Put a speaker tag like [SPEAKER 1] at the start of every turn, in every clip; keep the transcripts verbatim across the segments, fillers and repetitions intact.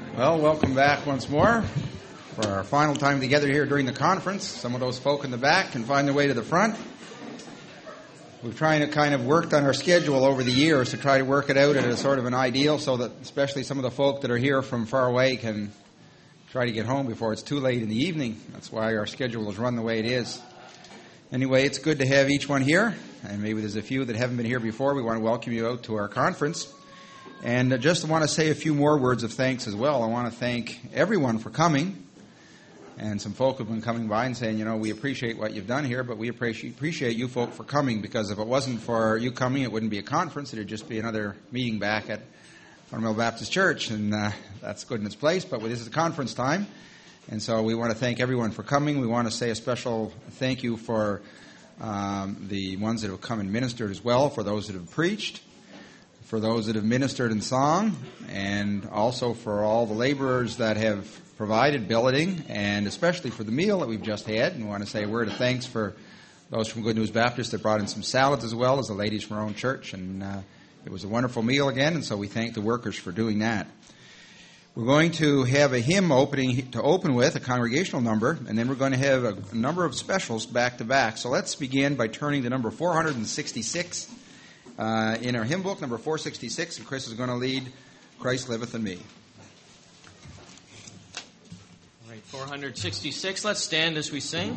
[SPEAKER 1] Well, welcome back once more for our final time together here during the conference. Some of those folk in the back can find their way to the front. We've trying to kind of worked on our schedule over the years to try to work it out at a sort of an ideal so that especially some of the folk that are here from far away can try to get home before it's too late in the evening. That's why our schedule is run the way it is. Anyway, it's good to have each one here, and maybe there's a few that haven't been here before. We want to welcome you out to our conference. And I just want to say a few more words of thanks as well. I want to thank everyone for coming. And some folk have been coming by and saying, you know, we appreciate what you've done here, but we appreciate appreciate you folk for coming, because if it wasn't for you coming, it wouldn't be a conference. It would just be another meeting back at Fundamental Baptist Church, and uh, that's good in its place, but this is a conference time. And so we want to thank everyone for coming. We want to say a special thank you for um, the ones that have come and ministered as well, for those that have preached, for those that have ministered in song, and also for all the laborers that have provided billeting, and especially for the meal that we've just had. And we want to say a word of thanks for those from Good News Baptist that brought in some salads as well as the ladies from our own church. And uh, it was a wonderful meal again, and so we thank the workers for doing that. We're going to have a hymn opening to open with, a congregational number, and then we're going to have a, a number of specials back to back. So let's begin by turning to number four hundred sixty-six. Uh, in our hymn book, number four sixty-six, and Chris is going to lead Christ Liveth in Me.
[SPEAKER 2] All right, four hundred sixty-six. Let's stand as we sing.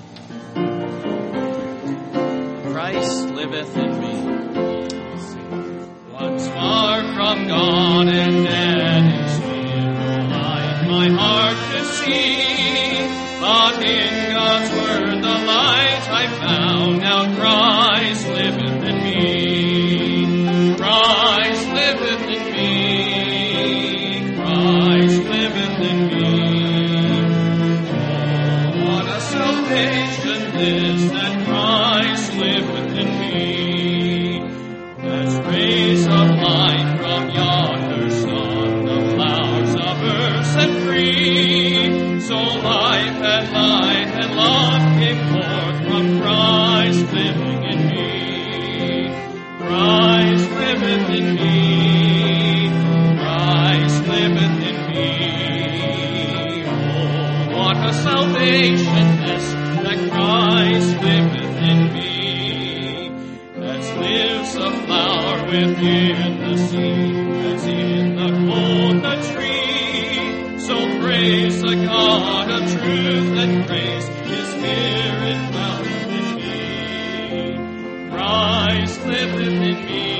[SPEAKER 2] Christ liveth in me. Once far from God and dead in sin, light my heart to see, but in God's word the light I found. Now Christ liveth in me. Christ liveth in me, Christ liveth in me. Oh, what a salvation this, that Christ liveth in me. As rays of light from yonder sun, the flowers of earth set free, so life and light and love came forth from Christ living in me. Christ liveth in me, Christ liveth in me. Oh, what a salvation this, that Christ liveth in me. As lives a flower within the seed, as in the coconut tree, so praise the God of truth and grace, His Spirit dwelleth in me. Christ liveth in me.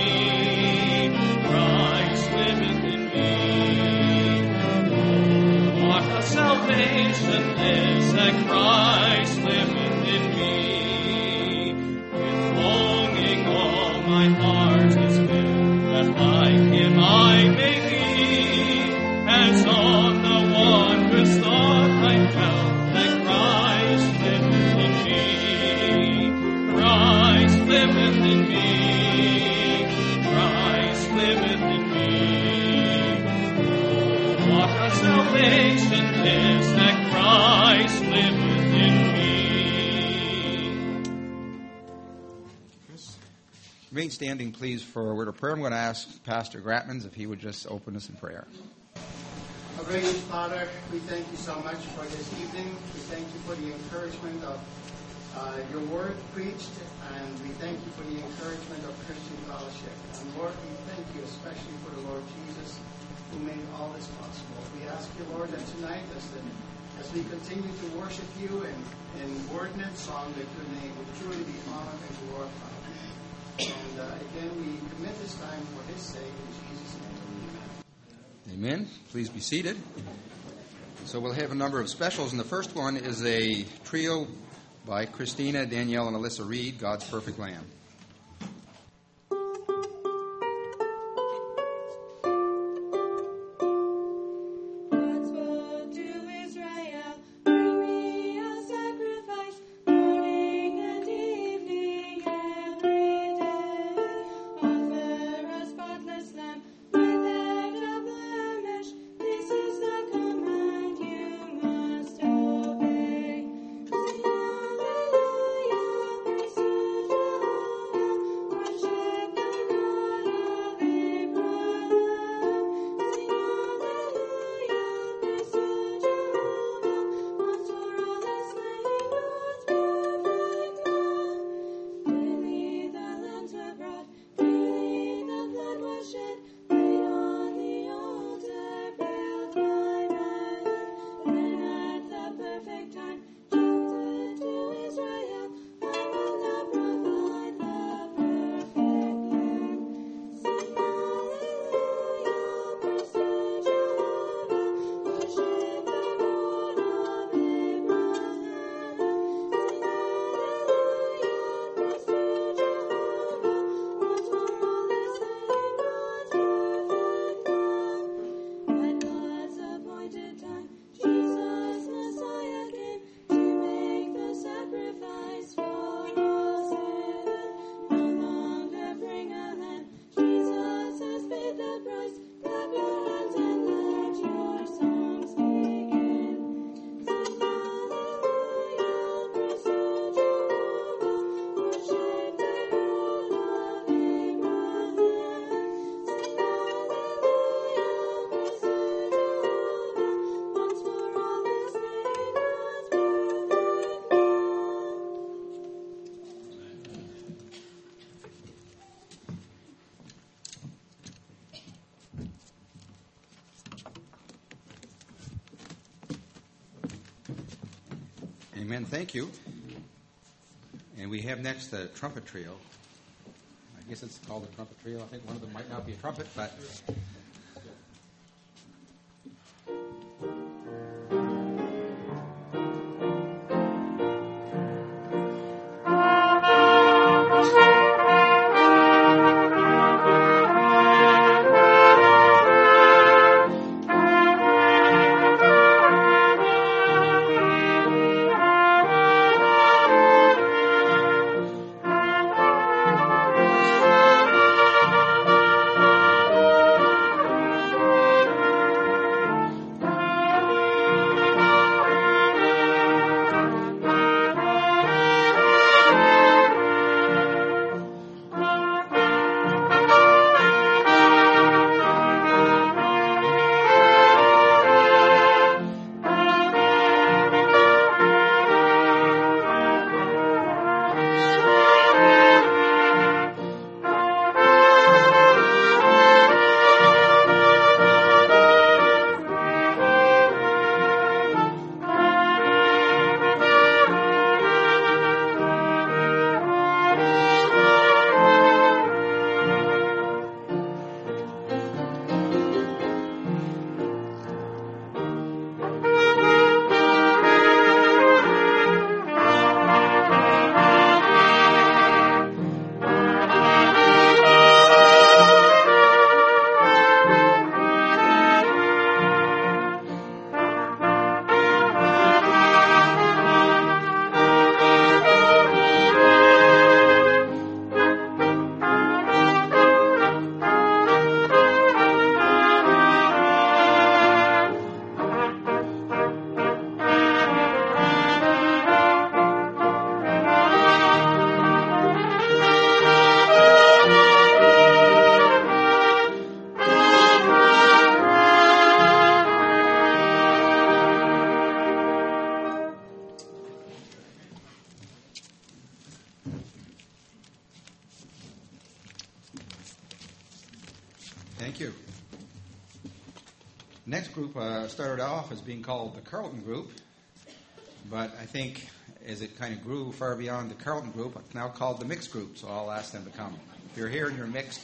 [SPEAKER 2] Salvation is that Christ liveth in me. With longing all my heart is filled, that like Him I may be. As on the wondrous thought I felt, that Christ liveth in me. Christ liveth in me. Christ liveth in me. Oh, what a salvation is that Christ liveth in me.
[SPEAKER 1] Remain standing, please, for a word of prayer. I'm going to ask Pastor Gratmans if he would just open us in prayer.
[SPEAKER 3] Our gracious Father, we thank you so much for this evening. We thank you for the encouragement of uh, your word preached, and we thank you for the encouragement of Christian fellowship. And Lord, we thank you especially for the Lord Jesus, who made all this possible. We ask you, Lord, that tonight, as the, as we continue to worship you in, in word and in song, that your name will truly be honored and glorified. And uh, again, we commit this time for His sake, in Jesus' name. Amen.
[SPEAKER 1] Amen. Please be seated. So we'll have a number of specials, and the first one is a trio by Christina, Danielle, and Alyssa Reed, God's Perfect Lamb.
[SPEAKER 4] Hallelujah, praise you, Lord.
[SPEAKER 1] Amen. Thank you. And we have next the trumpet trio. I guess it's called the trumpet trio. I think one of them might not be a trumpet, but... Thank you. Next group uh, started off as being called the Carlton Group, but I think as it kind of grew far beyond the Carlton Group, it's now called the Mixed Group, so I'll ask them to come. If you're here and you're mixed...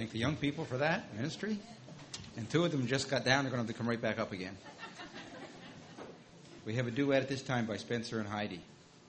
[SPEAKER 1] Thank the young people for that ministry. And two of them just got down. They're going to have to come right back up again. We have a duet at this time by Spencer and Heidi.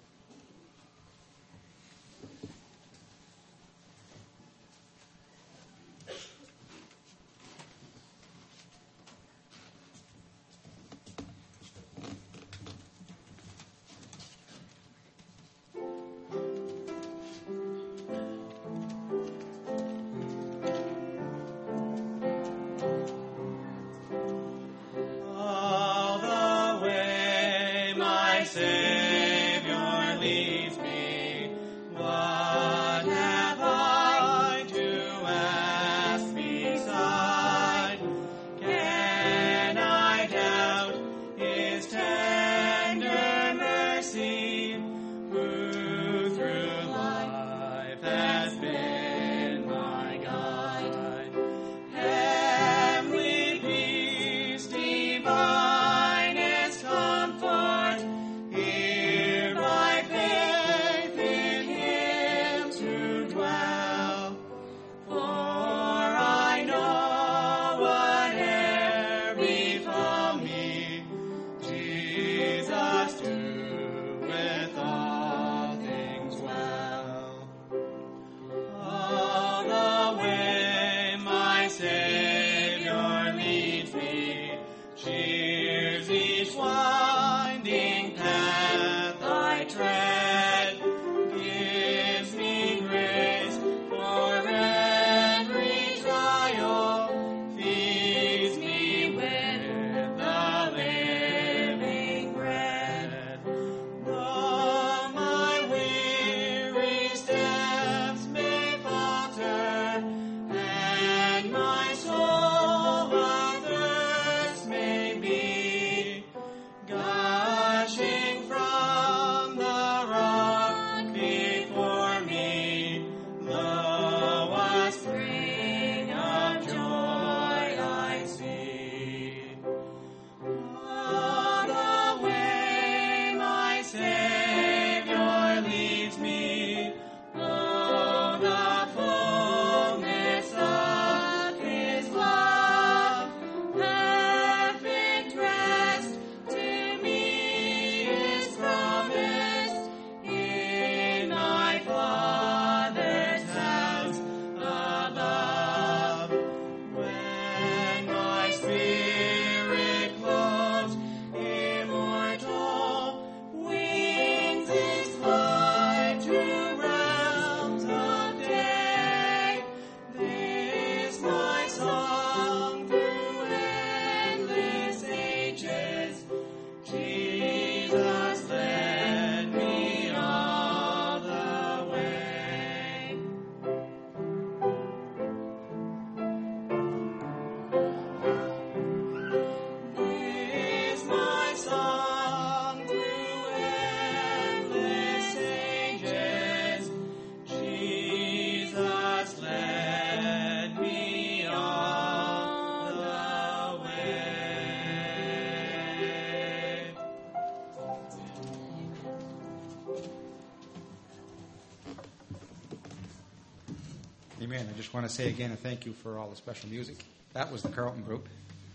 [SPEAKER 1] Amen. I just want to say again a thank you for all the special music. That was the Carlton Group.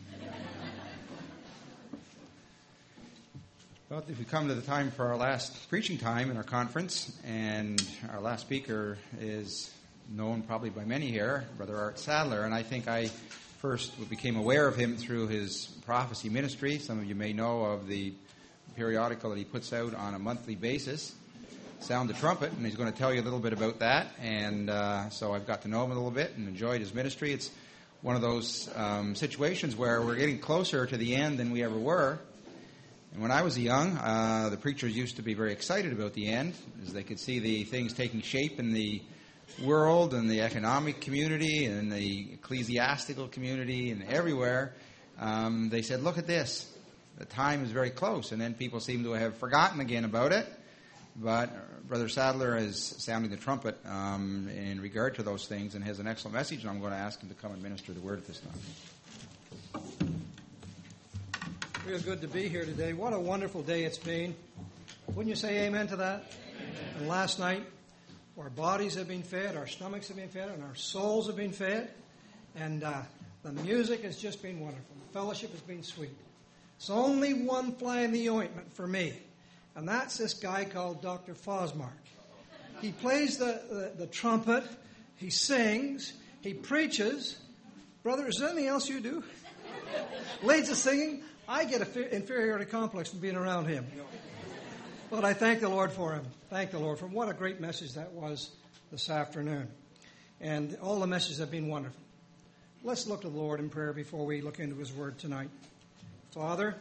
[SPEAKER 1] Well, if we come to the time for our last preaching time in our conference, and our last speaker is known probably by many here, Brother Art Sadler, and I think I first became aware of him through his prophecy ministry. Some of you may know of the periodical that he puts out on a monthly basis, Sound the Trumpet, and he's going to tell you a little bit about that. And uh, so I've got to know him a little bit and enjoyed his ministry. It's one of those um, situations where we're getting closer to the end than we ever were. And when I was young, uh, the preachers used to be very excited about the end, as they could see the things taking shape in the world and the economic community and the ecclesiastical community and everywhere. Um, they said, look at this. The time is very close. And then people seem to have forgotten again about it. But Brother Sadler is sounding the trumpet um, in regard to those things and has an excellent message, and I'm going to ask him to come and minister the word at this time.
[SPEAKER 4] Real good to be here today. What a wonderful day it's been. Wouldn't you say amen to that? Amen. And last night, our bodies have been fed, our stomachs have been fed, and our souls have been fed. And uh, the music has just been wonderful. The fellowship has been sweet. It's only one fly in the ointment for me, and that's this guy called Doctor Fosmark. He plays the, the, the trumpet, he sings, he preaches. Brother, is there anything else you do? Leads the singing. I get an inferiority complex from being around him. But I thank the Lord for him. Thank the Lord for him. What a great message that was this afternoon. And all the messages have been wonderful. Let's look to the Lord in prayer before we look into His Word tonight. Father,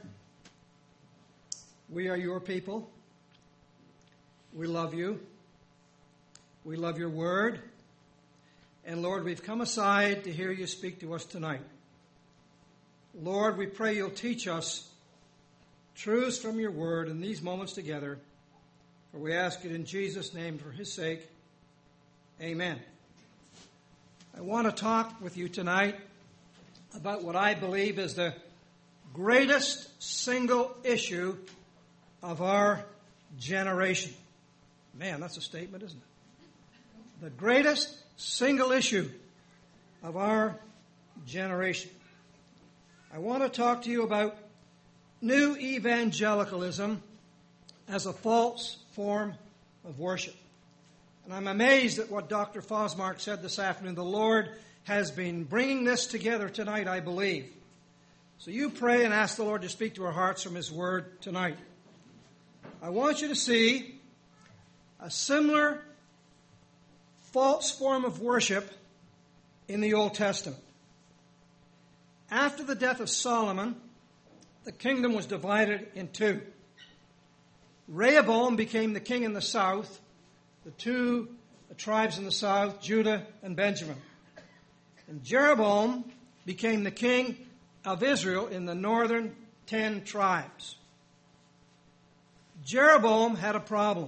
[SPEAKER 4] we are your people. We love you. We love your Word. And Lord, we've come aside to hear you speak to us tonight. Lord, we pray you'll teach us truths from your Word in these moments together. For we ask it in Jesus' name for His sake. Amen. I want to talk with you tonight about what I believe is the greatest single issue of our generation. Man, that's a statement, isn't it? The greatest single issue of our generation. I want to talk to you about new evangelicalism as a false form of worship. And I'm amazed at what Doctor Fosmark said this afternoon. The Lord has been bringing this together tonight, I believe. So you pray and ask the Lord to speak to our hearts from His Word tonight. I want you to see a similar false form of worship in the Old Testament. After the death of Solomon, the kingdom was divided in two. Rehoboam became the king in the south, the two tribes in the south, Judah and Benjamin. And Jeroboam became the king of Israel in the northern ten tribes. Jeroboam had a problem.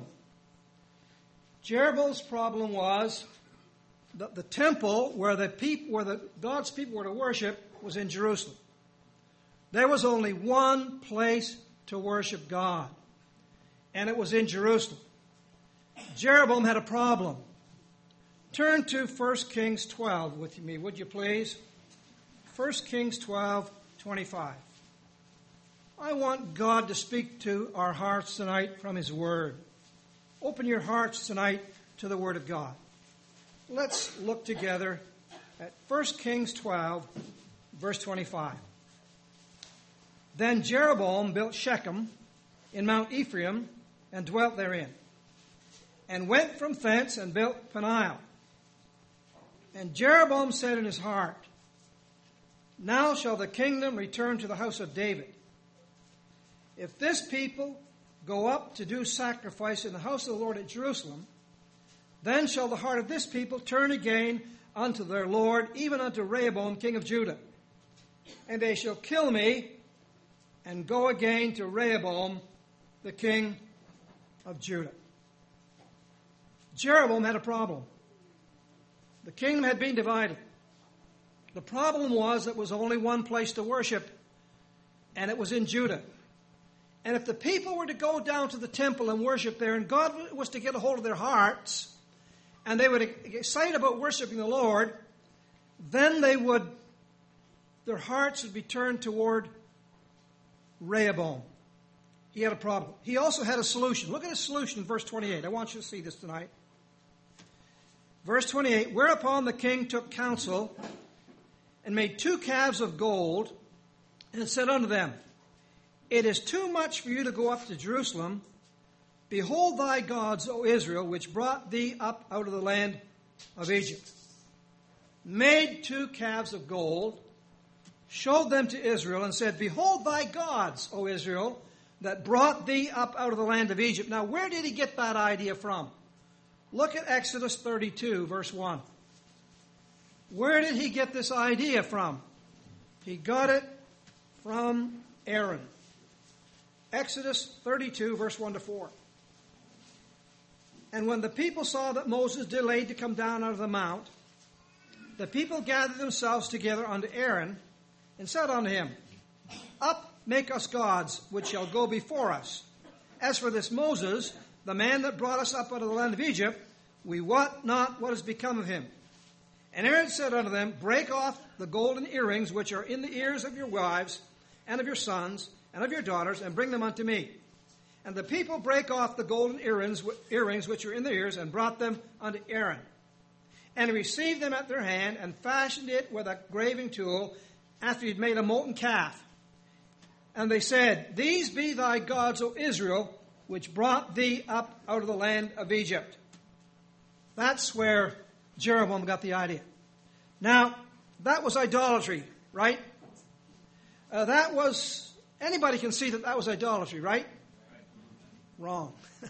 [SPEAKER 4] Jeroboam's problem was that the temple where the people, where the God's people were to worship was in Jerusalem. There was only one place to worship God, and it was in Jerusalem. Jeroboam had a problem. Turn to First Kings twelve with me, would you please? First Kings twelve, twenty-five. I want God to speak to our hearts tonight from His Word. Open your hearts tonight to the Word of God. Let's look together at First Kings twelve, verse twenty-five. Then Jeroboam built Shechem in Mount Ephraim and dwelt therein, and went from thence and built Peniel. And Jeroboam said in his heart, Now shall the kingdom return to the house of David. If this people go up to do sacrifice in the house of the Lord at Jerusalem, then shall the heart of this people turn again unto their Lord, even unto Rehoboam king of Judah. And they shall kill me, and go again to Rehoboam the king of Judah. Jeroboam had a problem. The kingdom had been divided. The problem was there was only one place to worship, and it was in Judah. And if the people were to go down to the temple and worship there, and God was to get a hold of their hearts, and they would get excited about worshiping the Lord, then they would, their hearts would be turned toward Rehoboam. He had a problem. He also had a solution. Look at his solution in verse twenty-eight. I want you to see this tonight. Verse twenty-eight, Whereupon the king took counsel and made two calves of gold and said unto them, It is too much for you to go up to Jerusalem. Behold thy gods, O Israel, which brought thee up out of the land of Egypt. Made two calves of gold, showed them to Israel, and said, Behold thy gods, O Israel, that brought thee up out of the land of Egypt. Now, where did he get that idea from? Look at Exodus thirty-two, verse one. Where did he get this idea from? He got it from Aaron. Exodus thirty-two, verse one to four. And when the people saw that Moses delayed to come down out of the mount, the people gathered themselves together unto Aaron, and said unto him, Up, make us gods, which shall go before us. As for this Moses, the man that brought us up out of the land of Egypt, we wot not what has become of him. And Aaron said unto them, break off the golden earrings which are in the ears of your wives and of your sons and of your daughters, and bring them unto me. And the people brake off the golden earrings, earrings which were in their ears, and brought them unto Aaron. And he received them at their hand, and fashioned it with a graving tool, after he had made a molten calf. And they said, these be thy gods, O Israel, which brought thee up out of the land of Egypt. That's where Jeroboam got the idea. Now, that was idolatry, right? Uh, that was, anybody can see that that was idolatry, right? Wrong.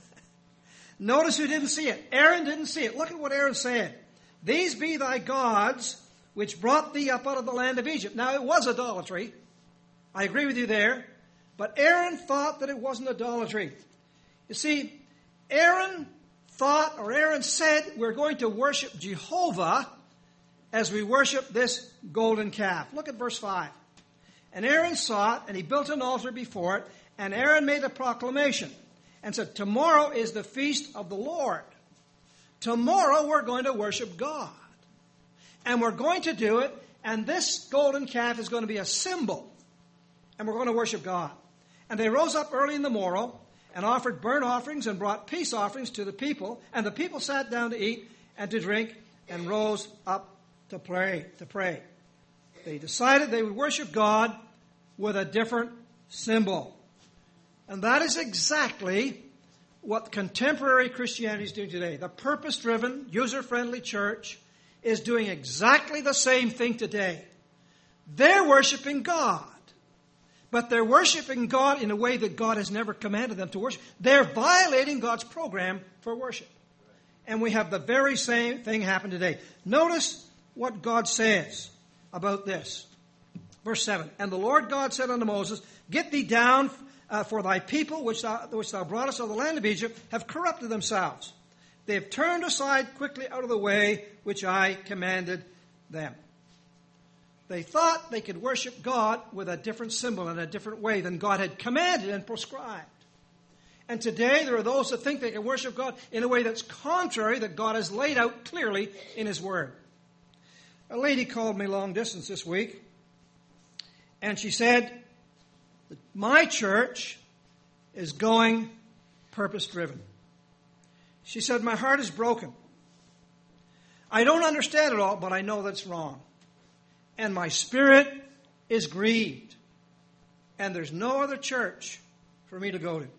[SPEAKER 4] Notice who didn't see it. Aaron didn't see it. Look at what Aaron said. These be thy gods, which brought thee up out of the land of Egypt. Now, it was idolatry. I agree with you there. But Aaron thought that it wasn't idolatry. You see, Aaron thought, or Aaron said, we're going to worship Jehovah as we worship this golden calf. Look at verse five. And Aaron saw it, and he built an altar before it, and Aaron made a proclamation and said, tomorrow is the feast of the Lord. Tomorrow we're going to worship God. And we're going to do it, and this golden calf is going to be a symbol. And we're going to worship God. And they rose up early in the morrow and offered burnt offerings and brought peace offerings to the people. And the people sat down to eat and to drink and rose up to pray. To pray. They decided they would worship God with a different symbol. And that is exactly what contemporary Christianity is doing today. The purpose-driven, user-friendly church is doing exactly the same thing today. They're worshiping God. But they're worshiping God in a way that God has never commanded them to worship. They're violating God's program for worship. And we have the very same thing happen today. Notice what God says about this. Verse seven. And the Lord God said unto Moses, get thee down, uh, for thy people, which thou, which thou broughtest out of the land of Egypt, have corrupted themselves. They have turned aside quickly out of the way which I commanded them. They thought they could worship God with a different symbol in a different way than God had commanded and prescribed. And today there are those that think they can worship God in a way that's contrary that God has laid out clearly in His Word. A lady called me long distance this week, and she said, my church is going purpose-driven. She said, my heart is broken. I don't understand it all, but I know that's wrong. And my spirit is grieved. And there's no other church for me to go to.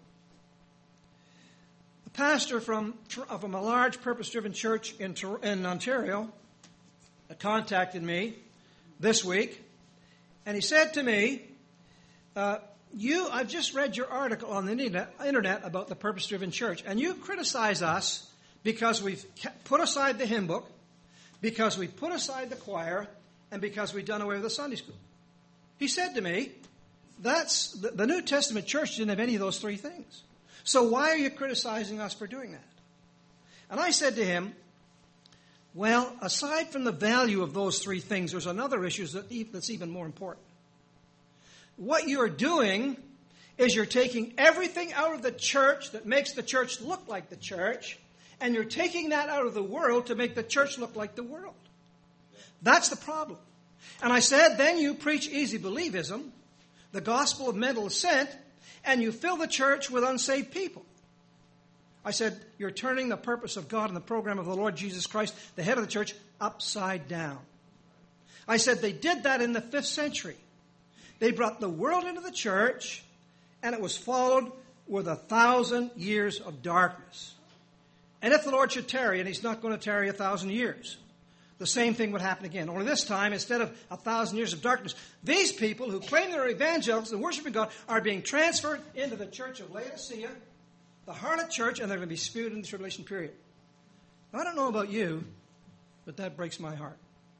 [SPEAKER 4] The pastor from, from a large purpose-driven church in, in Ontario contacted me this week. And he said to me, uh, you, I've just read your article on the internet, internet about the purpose-driven church. And you criticize us because we've put aside the hymn book, because we put aside the choir, and because we've done away with the Sunday school. He said to me, that's the, the New Testament church didn't have any of those three things. So why are you criticizing us for doing that? And I said to him, well, aside from the value of those three things, there's another issue that, that's even more important. What you're doing is you're taking everything out of the church that makes the church look like the church, and you're taking that out of the world to make the church look like the world. That's the problem. And I said, then you preach easy believism, the gospel of mental assent, and you fill the church with unsaved people. I said, you're turning the purpose of God and the program of the Lord Jesus Christ, the head of the church, upside down. I said, they did that in the fifth century. They brought the world into the church, and it was followed with a thousand years of darkness. And if the Lord should tarry, and He's not going to tarry a thousand years, the same thing would happen again. Only this time, instead of a thousand years of darkness, these people who claim they're evangelicals and worshiping God are being transferred into the church of Laodicea, the harlot church, and they're going to be spewed in the tribulation period. I don't know about you, but that breaks my heart.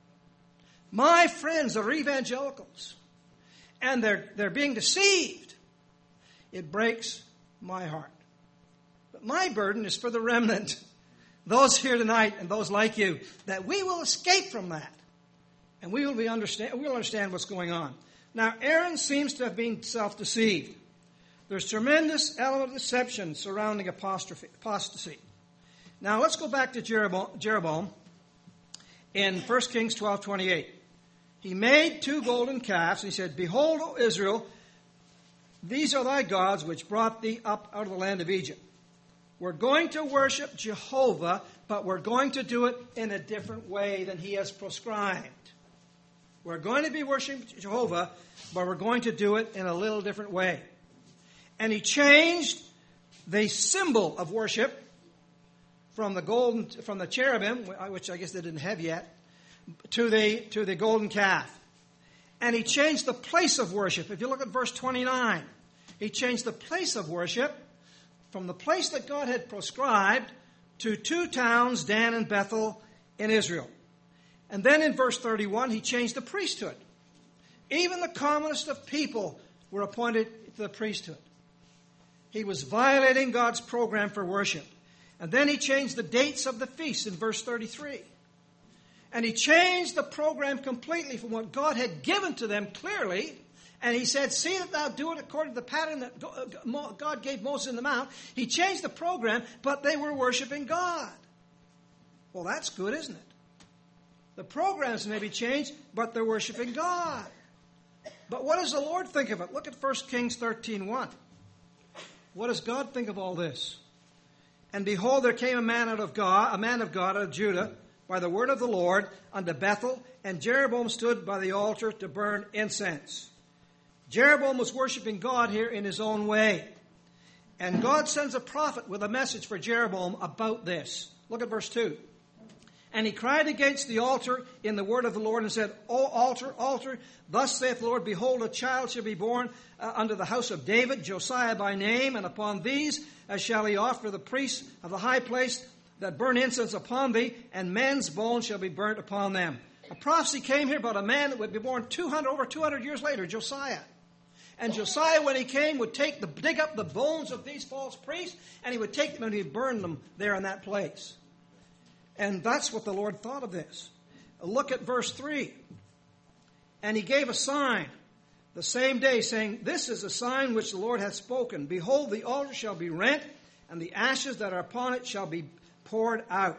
[SPEAKER 4] My friends are evangelicals, and they're, they're being deceived. It breaks my heart. But my burden is for the remnant, those here tonight and those like you, that we will escape from that. And we will be understand, we will understand what's going on. Now, Aaron seems to have been self-deceived. There's tremendous element of deception surrounding apostasy. Now, let's go back to Jeroboam. Jeroboam. in First Kings twelve twenty-eight. He made two golden calves, and he said, Behold, O Israel, these are thy gods which brought thee up out of the land of Egypt. We're going to worship Jehovah, but we're going to do it in a different way than he has prescribed. We're going to be worshiping Jehovah, but we're going to do it in a little different way. And he changed the symbol of worship from the golden, from the cherubim, which I guess they didn't have yet, to the to the golden calf. And he changed the place of worship. If you look at verse twenty-nine, he changed the place of worship from the place that God had prescribed to two towns, Dan and Bethel, in Israel. And then in verse thirty-one, he changed the priesthood. Even the commonest of people were appointed to the priesthood. He was violating God's program for worship. And then he changed the dates of the feasts in verse thirty-three. And he changed the program completely from what God had given to them clearly. And he said, see that thou do it according to the pattern that God gave Moses in the mount. He changed the program, but they were worshiping God. Well, that's good, isn't it? The programs may be changed, but they're worshiping God. But what does the Lord think of it? Look at First Kings thirteen one. What does God think of all this? And behold, there came a man out of God, a man of God out of Judah, by the word of the Lord, unto Bethel, and Jeroboam stood by the altar to burn incense. Jeroboam was worshiping God here in his own way. And God sends a prophet with a message for Jeroboam about this. Look at verse two. And he cried against the altar in the word of the Lord and said, O altar, altar, thus saith the Lord, behold, a child shall be born uh, unto the house of David, Josiah by name, and upon these uh, shall he offer the priests of the high place that burn incense upon thee, and men's bones shall be burnt upon them. A prophecy came here about a man that would be born two hundred, over two hundred years later, Josiah. And Josiah, when he came, would take the, dig up the bones of these false priests, and he would take them and he'd burn them there in that place. And that's what the Lord thought of this. Look at verse three. And he gave a sign the same day, saying, This is a sign which the Lord hath spoken. Behold, the altar shall be rent, and the ashes that are upon it shall be poured out.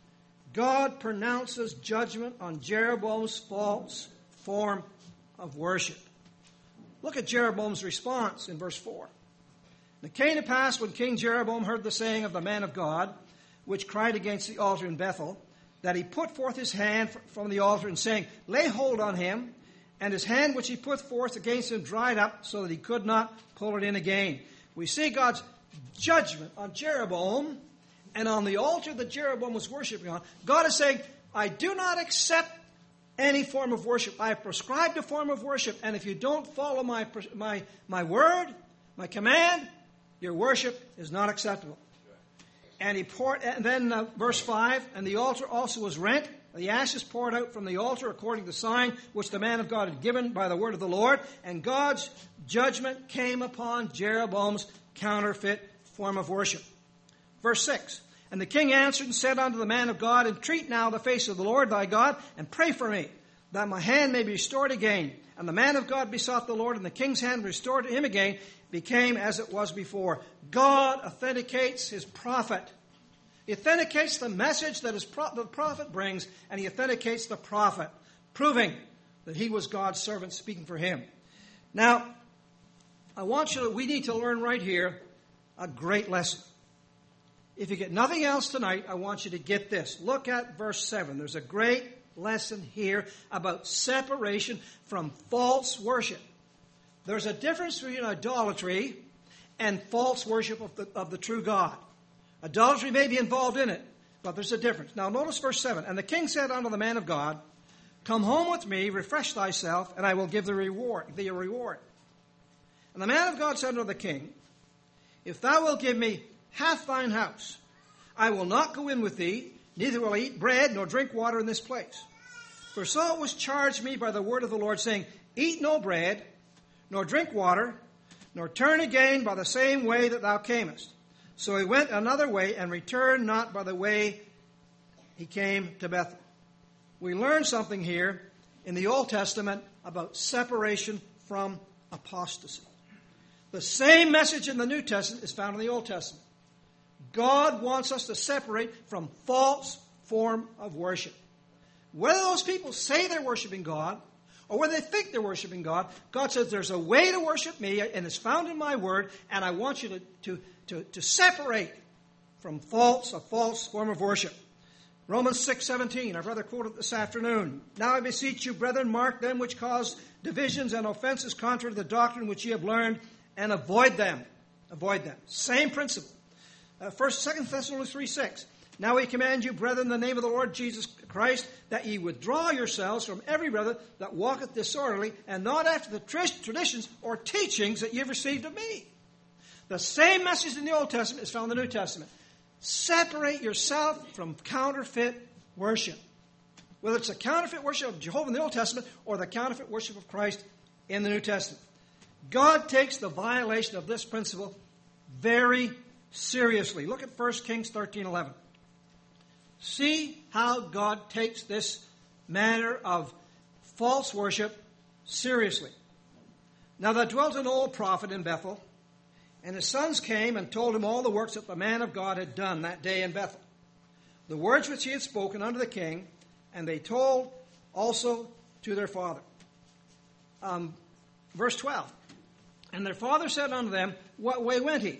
[SPEAKER 4] God pronounces judgment on Jeroboam's false form of worship. Look at Jeroboam's response in verse four. And it came to pass when King Jeroboam heard the saying of the man of God, which cried against the altar in Bethel, that he put forth his hand from the altar, and saying, Lay hold on him. And his hand which he put forth against him dried up, so that he could not pull it in again. We see God's judgment on Jeroboam, and on the altar that Jeroboam was worshiping on. God is saying, I do not accept any form of worship. I have prescribed a form of worship, and if you don't follow my, my, my word, my command, your worship is not acceptable. And he poured, and then uh, verse five, and the altar also was rent, the ashes poured out from the altar according to the sign which the man of God had given by the word of the Lord, and God's judgment came upon Jeroboam's counterfeit form of worship. Verse six, and the king answered and said unto the man of God, Entreat now the face of the Lord thy God, and pray for me, that my hand may be restored again. And the man of God besought the Lord, and the king's hand restored to him again, became as it was before. God authenticates his prophet. He authenticates the message that his pro- the prophet brings, and he authenticates the prophet, proving that he was God's servant speaking for him. Now, I want you to, we need to learn right here a great lesson. If you get nothing else tonight, I want you to get this. Look at verse seven. There's a great lesson here about separation from false worship. There's a difference between idolatry and false worship of the, of the true God. Idolatry may be involved in it, but there's a difference. Now notice verse seven. And the king said unto the man of God, Come home with me, refresh thyself, and I will give thee reward, thee a reward. And the man of God said unto the king, If thou wilt give me half thine house, I will not go in with thee, neither will I eat bread nor drink water in this place. For so it was charged me by the word of the Lord, saying, Eat no bread, nor drink water, nor turn again by the same way that thou camest. So he went another way, and returned not by the way he came to Bethel. We learn something here in the Old Testament about separation from apostasy. The same message in the New Testament is found in the Old Testament. God wants us to separate from false form of worship. Whether those people say they're worshiping God or whether they think they're worshiping God, God says there's a way to worship me, and it's found in my word, and I want you to, to, to, to separate from false, a false form of worship. Romans six seventeen, our brother quoted this afternoon. Now I beseech you, brethren, mark them which cause divisions and offenses contrary to the doctrine which ye have learned, and avoid them. Avoid them. Same principle. Uh, First, Second Thessalonians three six. Now we command you, brethren, in the name of the Lord Jesus Christ, that ye withdraw yourselves from every brother that walketh disorderly, and not after the tr- traditions or teachings that ye have received of me. The same message in the Old Testament is found in the New Testament. Separate yourself from counterfeit worship. Whether it's a counterfeit worship of Jehovah in the Old Testament or the counterfeit worship of Christ in the New Testament. God takes the violation of this principle very seriously. Look at First Kings thirteen eleven. See how God takes this matter of false worship seriously. Now there dwelt an old prophet in Bethel, and his sons came and told him all the works that the man of God had done that day in Bethel, the words which he had spoken unto the king, and they told also to their father. Um, verse twelve. And their father said unto them, what way went he?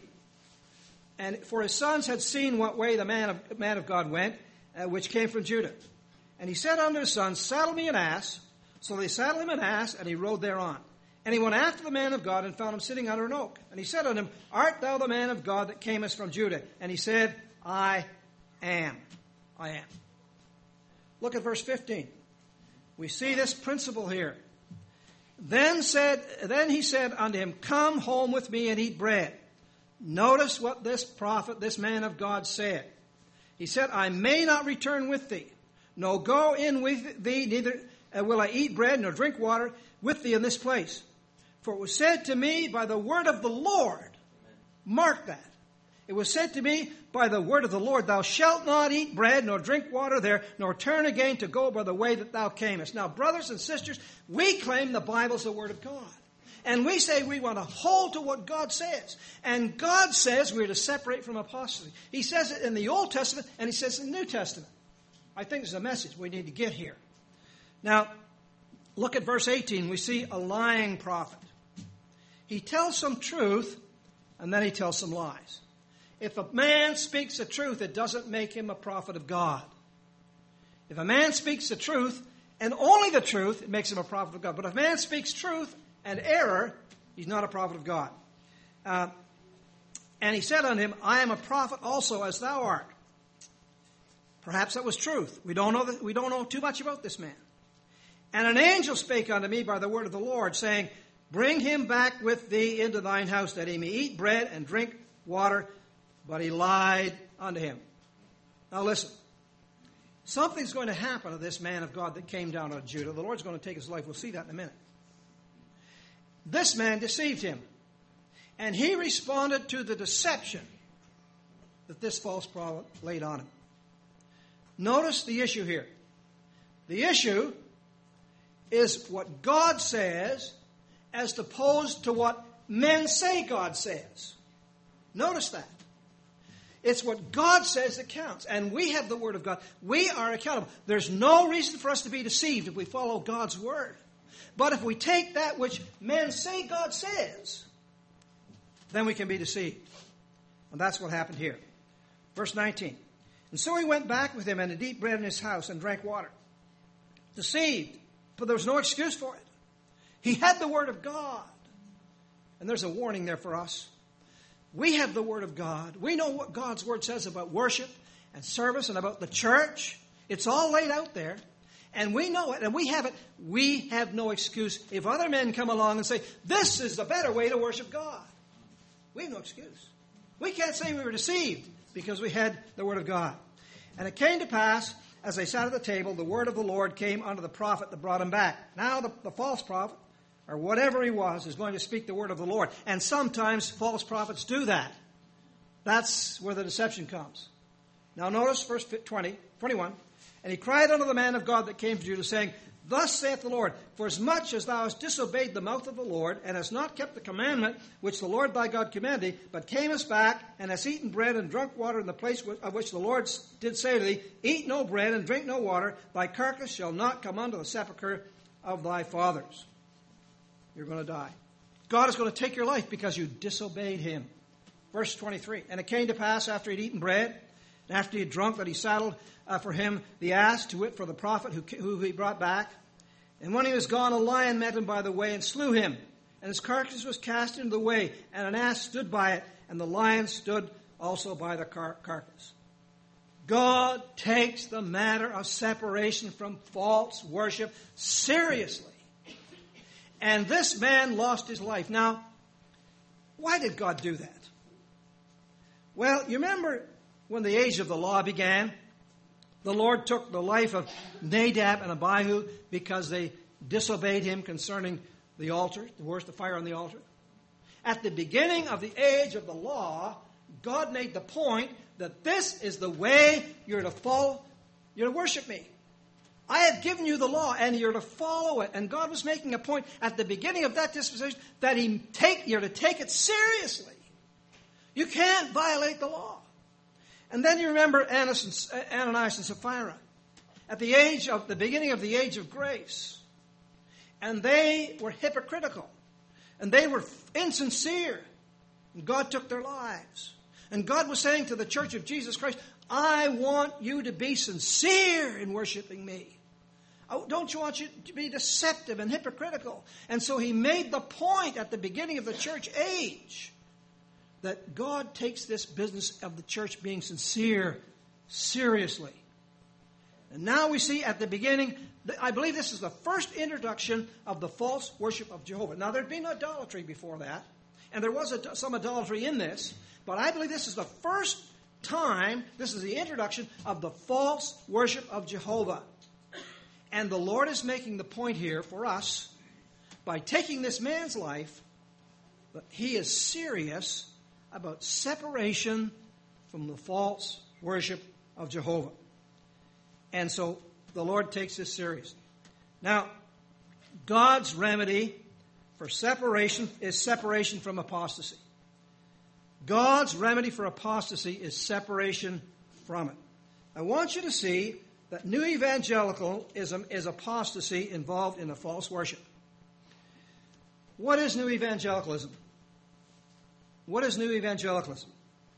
[SPEAKER 4] And for his sons had seen what way the man of, man of God went, uh, which came from Judah. And he said unto his sons, saddle me an ass. So they saddled him an ass, and he rode thereon. And he went after the man of God, and found him sitting under an oak. And he said unto him, art thou the man of God that camest from Judah? And he said, I am. I am. Look at verse fifteen. We see this principle here. Then said, then he said unto him, come home with me and eat bread. Notice what this prophet, this man of God said. He said, I may not return with thee, no go in with thee, neither will I eat bread nor drink water with thee in this place. For it was said to me by the word of the Lord, mark that. It was said to me by the word of the Lord, thou shalt not eat bread nor drink water there, nor turn again to go by the way that thou camest. Now, brothers and sisters, we claim the Bible's the word of God. And we say we want to hold to what God says. And God says we're to separate from apostasy. He says it in the Old Testament, and he says it in the New Testament. I think it's a message we need to get here. Now, look at verse eighteen. We see a lying prophet. He tells some truth, and then he tells some lies. If a man speaks the truth, it doesn't make him a prophet of God. If a man speaks the truth, and only the truth, it makes him a prophet of God. But if a man speaks truth and error, he's not a prophet of God. Uh, and he said unto him, I am a prophet also as thou art. Perhaps that was truth. We don't know that, we don't know too much about this man. And an angel spake unto me by the word of the Lord, saying, bring him back with thee into thine house, that he may eat bread and drink water. But he lied unto him. Now listen. Something's going to happen to this man of God that came down out of Judah. The Lord's going to take his life. We'll see that in a minute. This man deceived him. And he responded to the deception that this false prophet laid on him. Notice the issue here. The issue is what God says as opposed to what men say God says. Notice that. It's what God says that counts. And we have the Word of God. We are accountable. There's no reason for us to be deceived if we follow God's Word. But if we take that which men say God says, then we can be deceived. And that's what happened here. Verse nineteen. And so he went back with him and did eat bread in his house and drank water. Deceived. But there was no excuse for it. He had the Word of God. And there's a warning there for us. We have the Word of God. We know what God's Word says about worship and service and about the church. It's all laid out there. And we know it, and we have it. We have no excuse if other men come along and say, this is the better way to worship God. We have no excuse. We can't say we were deceived because we had the Word of God. And it came to pass, as they sat at the table, the word of the Lord came unto the prophet that brought him back. Now the, the false prophet, or whatever he was, is going to speak the word of the Lord. And sometimes false prophets do that. That's where the deception comes. Now notice verse twenty, twenty-one. And he cried unto the man of God that came to Judah, saying, Thus saith the Lord, for as much as thou hast disobeyed the mouth of the Lord, and hast not kept the commandment which the Lord thy God commanded thee, but camest back, and hast eaten bread and drunk water in the place of which the Lord did say to thee, eat no bread and drink no water, thy carcass shall not come unto the sepulchre of thy fathers. You're going to die. God is going to take your life because you disobeyed him. Verse twenty-three, and it came to pass after he had eaten bread, and after he had drunk, that he saddled uh, for him the ass, to wit, for the prophet who, who he brought back. And when he was gone, a lion met him by the way and slew him. And his carcass was cast into the way, and an ass stood by it, and the lion stood also by the car- carcass. God takes the matter of separation from false worship seriously. And this man lost his life. Now, why did God do that? Well, you remember when the age of the law began, the Lord took the life of Nadab and Abihu because they disobeyed him concerning the altar, the worship, the fire on the altar. At the beginning of the age of the law, God made the point that this is the way you're to follow, you're to worship me. I have given you the law, and you're to follow it. And God was making a point at the beginning of that dispensation that he take, you're to take it seriously. You can't violate the law. And then you remember Ananias and Sapphira at the age of the beginning of the age of grace. And they were hypocritical. And they were insincere. And God took their lives. And God was saying to the church of Jesus Christ, I want you to be sincere in worshiping me. I don't you want you to be deceptive and hypocritical. And so he made the point at the beginning of the church age that God takes this business of the church being sincere seriously. And now we see at the beginning, I believe this is the first introduction of the false worship of Jehovah. Now, there had been idolatry before that, and there was a, some idolatry in this, but I believe this is the first time, this is the introduction of the false worship of Jehovah. And the Lord is making the point here for us, by taking this man's life, that he is serious about separation from the false worship of Jehovah. And so the Lord takes this seriously. Now, God's remedy for separation is separation from apostasy. God's remedy for apostasy is separation from it. I want you to see that new evangelicalism is apostasy involved in a false worship. What is new evangelicalism? What is new evangelicalism?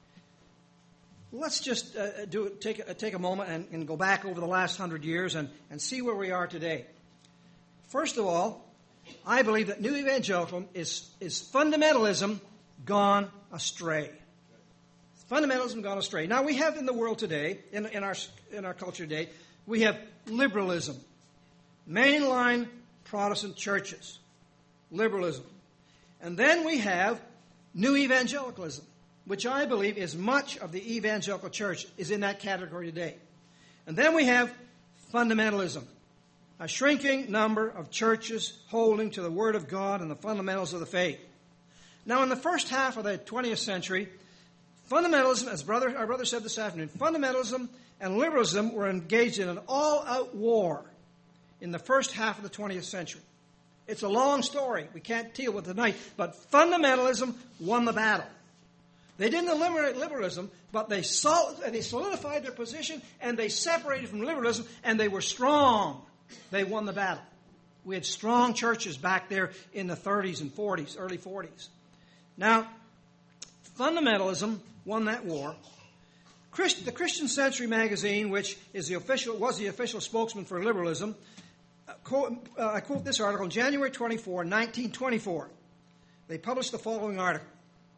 [SPEAKER 4] Let's just uh, do take, uh, take a moment and, and go back over the last hundred years and, and see where we are today. First of all, I believe that new evangelicalism is, is fundamentalism gone astray. Fundamentalism gone astray. Now, we have in the world today, in, in, our, in our culture today, we have liberalism. Mainline Protestant churches. Liberalism. And then we have new evangelicalism, which I believe is much of the evangelical church is in that category today. And then we have fundamentalism. A shrinking number of churches holding to the Word of God and the fundamentals of the faith. Now, in the first half of the twentieth century, fundamentalism, as brother, our brother said this afternoon, fundamentalism and liberalism were engaged in an all-out war in the first half of the twentieth century. It's a long story. We can't deal with it tonight. But fundamentalism won the battle. They didn't eliminate liberalism, but they solidified their position, and they separated from liberalism, and they were strong. They won the battle. We had strong churches back there in the thirties and forties, early forties. Now, fundamentalism won that war. Christ, the Christian Century magazine, which is the official, was the official spokesman for liberalism, uh, quote, uh, I quote this article, on January twenty-fourth, nineteen twenty-four. They published the following article.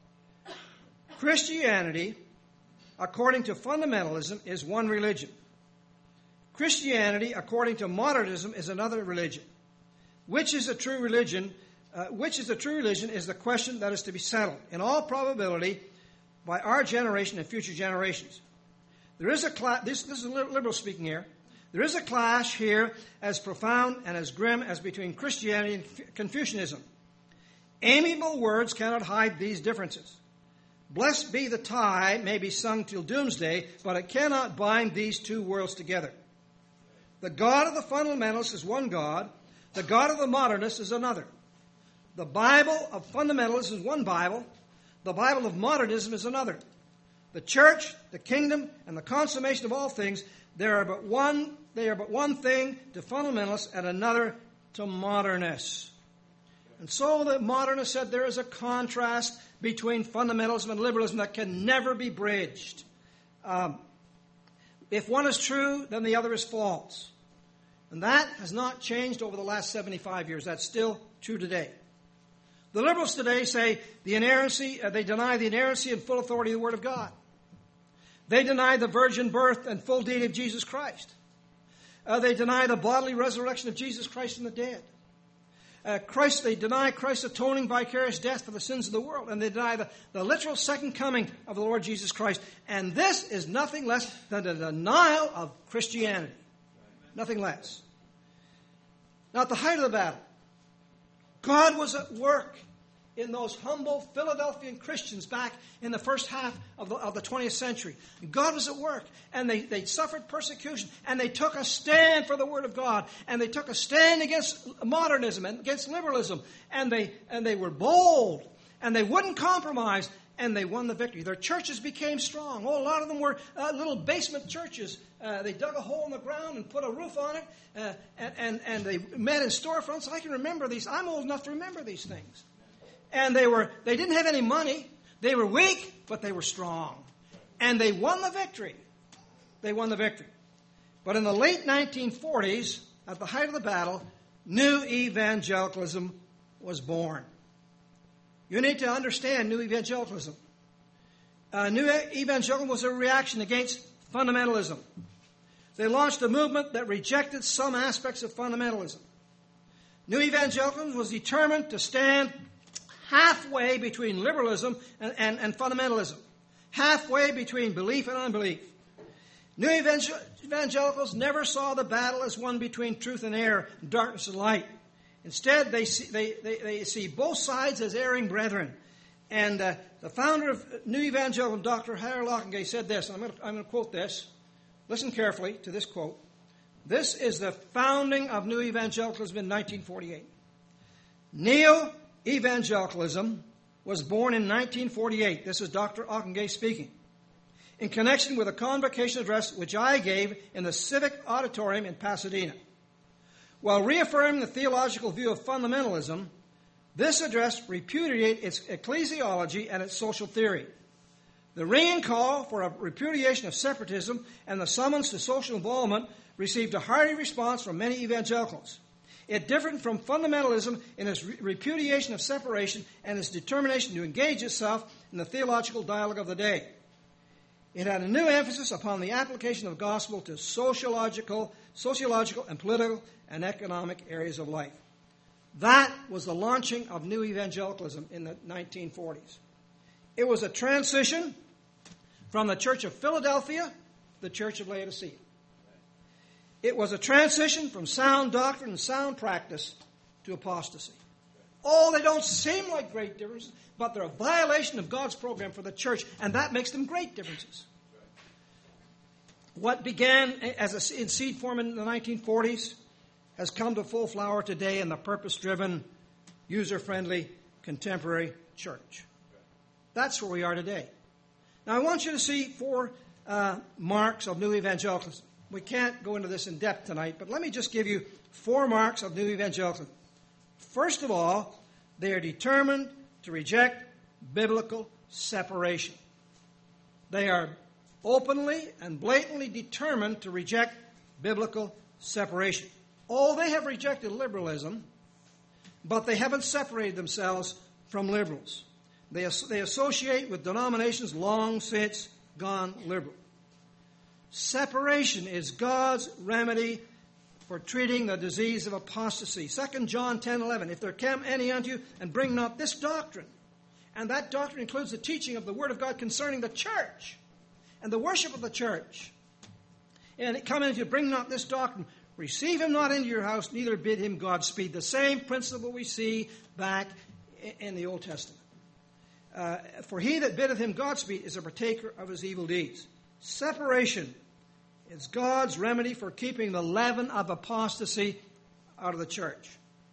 [SPEAKER 4] Christianity, according to fundamentalism, is one religion. Christianity, according to modernism, is another religion. Which is a true religion? Uh, which is the true religion is the question that is to be settled, in all probability, by our generation and future generations. There is a cla- this, this is liberal speaking here. There is a clash here as profound and as grim as between Christianity and Confucianism. Amiable words cannot hide these differences. Blessed be the tie may be sung till doomsday, but it cannot bind these two worlds together. The God of the fundamentalists is one God. The God of the modernists is another. The Bible of fundamentalists is one Bible. The Bible of modernism is another. The church, the kingdom, and the consummation of all things, there are but one, they are but one thing to fundamentalists and another to modernists. And so the modernists said there is a contrast between fundamentalism and liberalism that can never be bridged. Um, if one is true, then the other is false. And that has not changed over the last seventy-five years. That's still true today. The liberals today say the inerrancy, uh, they deny the inerrancy and full authority of the Word of God. They deny the virgin birth and full deity of Jesus Christ. Uh, they deny the bodily resurrection of Jesus Christ from the dead. Uh, Christ, they deny Christ's atoning vicarious death for the sins of the world. And they deny the, the literal second coming of the Lord Jesus Christ. And this is nothing less than a denial of Christianity. Nothing less. Now, at the height of the battle, God was at work in those humble Philadelphian Christians back in the first half of the, of the twentieth century. God was at work, and they, they suffered persecution, and they took a stand for the Word of God, and they took a stand against modernism and against liberalism, and they, and they were bold, and they wouldn't compromise, and they won the victory. Their churches became strong. Oh, a lot of them were uh, little basement churches. Uh, they dug a hole in the ground and put a roof on it, uh, and, and, and they met in storefronts. I can remember these. I'm old enough to remember these things. And they were they didn't have any money. They were weak, but they were strong. And they won the victory. They won the victory. But in the late nineteen forties, at the height of the battle, new evangelicalism was born. You need to understand new evangelicalism. Uh, new evangelicalism was a reaction against fundamentalism. They launched a movement that rejected some aspects of fundamentalism. New evangelicalism was determined to stand halfway between liberalism and, and, and fundamentalism, halfway between belief and unbelief. New evangel- evangelicals never saw the battle as one between truth and error, darkness and light. Instead, they see, they, they, they see both sides as erring brethren. And uh, the founder of New Evangelicalism, Doctor Harold Ockenga, said this, and I'm going, to, I'm going to quote this. Listen carefully to this quote. This is the founding of New Evangelicalism in nineteen forty-eight. Neo-evangelicalism was born in nineteen forty-eight. This is Doctor Ockenga speaking. In connection with a convocation address which I gave in the Civic Auditorium in Pasadena. While reaffirming the theological view of fundamentalism, this address repudiated its ecclesiology and its social theory. The ringing call for a repudiation of separatism and the summons to social involvement received a hearty response from many evangelicals. It differed from fundamentalism in its re- repudiation of separation and its determination to engage itself in the theological dialogue of the day. It had a new emphasis upon the application of the gospel to sociological, sociological and political and economic areas of life. That was the launching of New Evangelicalism in the nineteen forties. It was a transition from the Church of Philadelphia to the Church of Laodicea. It was a transition from sound doctrine and sound practice to apostasy. Oh, they don't seem like great differences, but they're a violation of God's program for the church, and that makes them great differences. What began as a, in seed form in the nineteen forties has come to full flower today in the purpose-driven, user-friendly, contemporary church. That's where we are today. Now, I want you to see four uh, marks of New Evangelicalism. We can't go into this in depth tonight, but let me just give you four marks of New Evangelicalism. First of all, they are determined to reject biblical separation. They are openly and blatantly determined to reject biblical separation. Oh, they have rejected liberalism, but they haven't separated themselves from liberals. They, they associate with denominations long since gone liberal. Separation is God's remedy for treating the disease of apostasy. Second John ten eleven, if there come any unto you and bring not this doctrine, and that doctrine includes the teaching of the Word of God concerning the church and the worship of the church, and it come unto you, bring not this doctrine, receive him not into your house, neither bid him Godspeed. The same principle we see back in the Old Testament. Uh, for he that biddeth him Godspeed is a partaker of his evil deeds. Separation It's God's remedy for keeping the leaven of apostasy out of the church.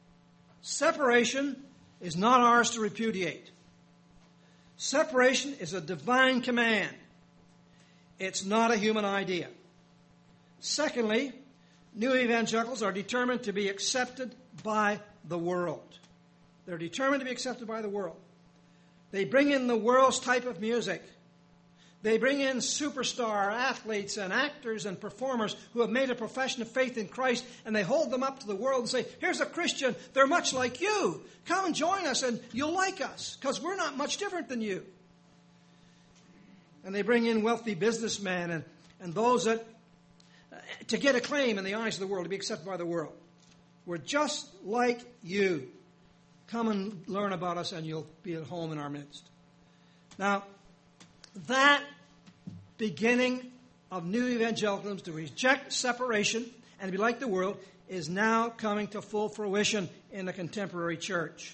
[SPEAKER 4] Separation is not ours to repudiate. Separation is a divine command. It's not a human idea. Secondly, new evangelicals are determined to be accepted by the world. They're determined to be accepted by the world. They bring in the world's type of music. They bring in superstar athletes and actors and performers who have made a profession of faith in Christ, and they hold them up to the world and say, here's a Christian, they're much like you. Come and join us and you'll like us, because we're not much different than you. And they bring in wealthy businessmen and, and those that, uh, to get acclaim in the eyes of the world, to be accepted by the world. We're just like you. Come and learn about us and you'll be at home in our midst. Now, that beginning of new evangelicalism to reject separation and to be like the world is now coming to full fruition in the contemporary church.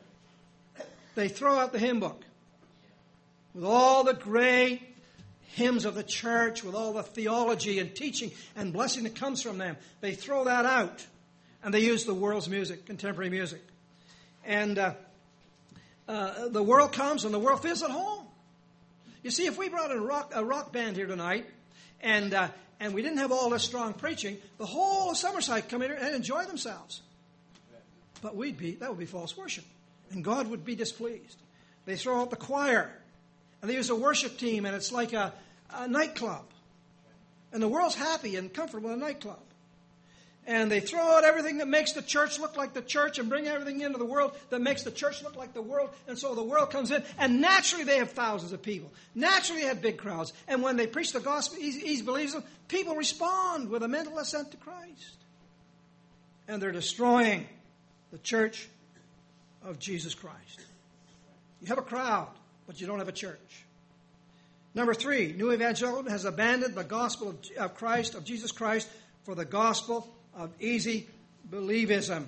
[SPEAKER 4] They throw out the hymn book with all the great hymns of the church, with all the theology and teaching and blessing that comes from them. They throw that out and they use the world's music, contemporary music. And uh, uh, the world comes and the world feels at home. You see, if we brought in a rock, a rock band here tonight and uh, and we didn't have all this strong preaching, the whole of Summerside come in here and enjoy themselves. But we'd be that would be false worship, and God would be displeased. They throw out the choir, and they use a worship team, and it's like a, a nightclub. And the world's happy and comfortable in a nightclub. And they throw out everything that makes the church look like the church and bring everything into the world that makes the church look like the world. And so the world comes in, and naturally they have thousands of people. Naturally they have big crowds. And when they preach the gospel, easy, easy believes them, people respond with a mental assent to Christ. And they're destroying the church of Jesus Christ. You have a crowd, but you don't have a church. Number three, new evangelism has abandoned the gospel of, of Christ, of Jesus Christ, for the gospel of easy believism.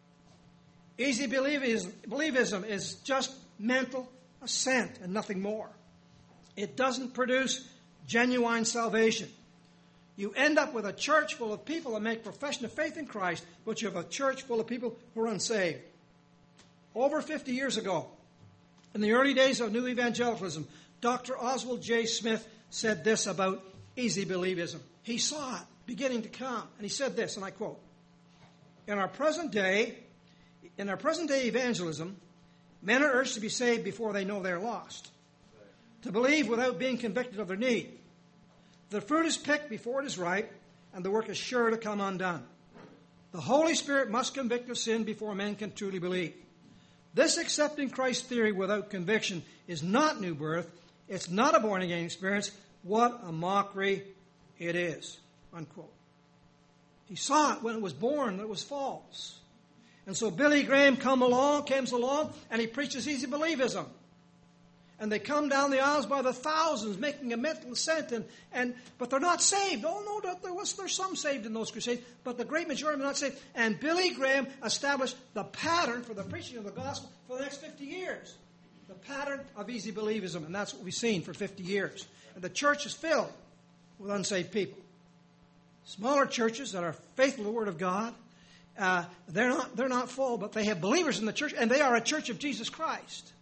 [SPEAKER 4] Easy believism is just mental assent and nothing more. It doesn't produce genuine salvation. You end up with a church full of people that make profession of faith in Christ, but you have a church full of people who are unsaved. Over fifty years ago, in the early days of new evangelicalism, Doctor Oswald J. Smith said this about easy believism. He saw it beginning to come. And he said this, and I quote, In our present day, in our present day evangelism, men are urged to be saved before they know they're lost, to believe without being convicted of their need. The fruit is picked before it is ripe, and the work is sure to come undone. The Holy Spirit must convict of sin before men can truly believe. This accepting Christ theory without conviction is not new birth. It's not a born-again experience. What a mockery it is. Unquote. He saw it when it was born that it was false. And so Billy Graham come along, comes along, and he preaches easy believism. And they come down the aisles by the thousands, making a mental assent, and, and but they're not saved. Oh no, there was there's some saved in those crusades, but the great majority are not saved. And Billy Graham established the pattern for the preaching of the gospel for the next fifty years. The pattern of easy believism, and that's what we've seen for fifty years. And the church is filled with unsaved people. Smaller churches that are faithful to the Word of God, uh, they're not they're not full, but they have believers in the church, and they are a church of Jesus Christ.